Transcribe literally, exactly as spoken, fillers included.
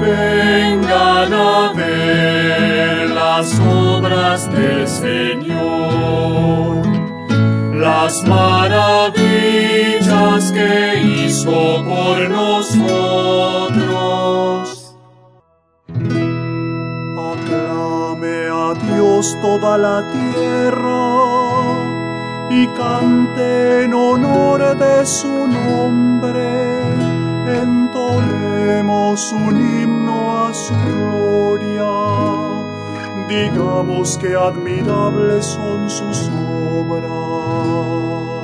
Vengan a ver las obras del Señor, las maravillas que hizo por nosotros. Aclame a Dios toda la tierra y cante en honor de su nombre. Entonemos un himno a su gloria, digamos que admirables son sus obras.